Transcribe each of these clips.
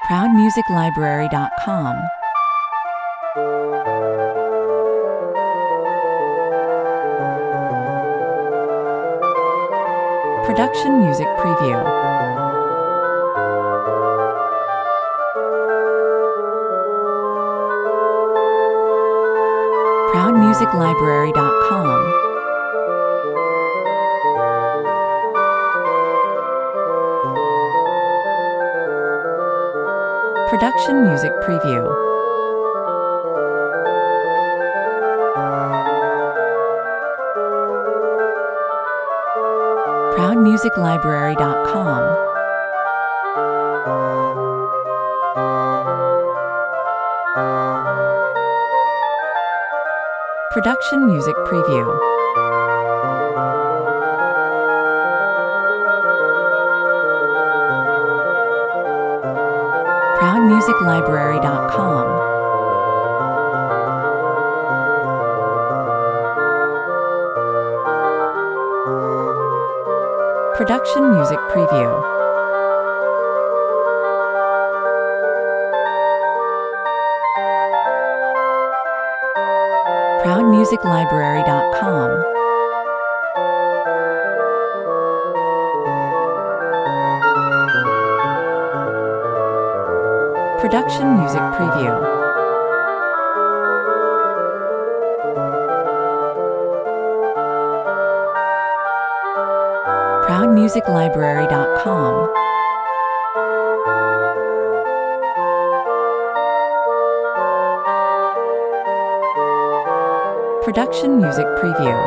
ProudMusicLibrary.com. Production Music Preview. ProudMusicLibrary.com. Production Music Preview. ProudMusicLibrary.com. Production Music Preview. ProudMusicLibrary.com. Production Music Preview. ProudMusicLibrary.com. Production Music Preview. ProudMusicLibrary.com. Production Music Preview.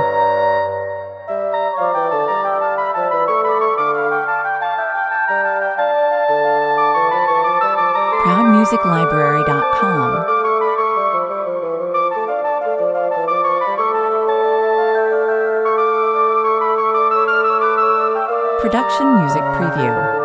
ProudMusicLibrary.com. Production Music Preview.